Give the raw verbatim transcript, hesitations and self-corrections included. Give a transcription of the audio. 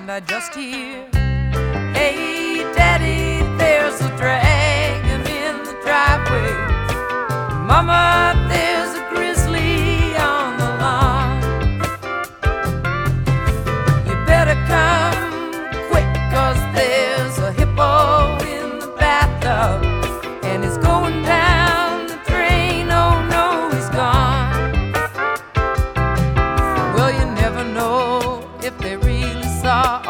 and I just hear, hey, Daddy, there's a dragon in the driveway. Mama, there's a grizzly on the lawn. You better come quick, 'cause there's a hippo in the bathtub, and it's going down the drain. Oh no, he's gone. Well, you never know if they really saw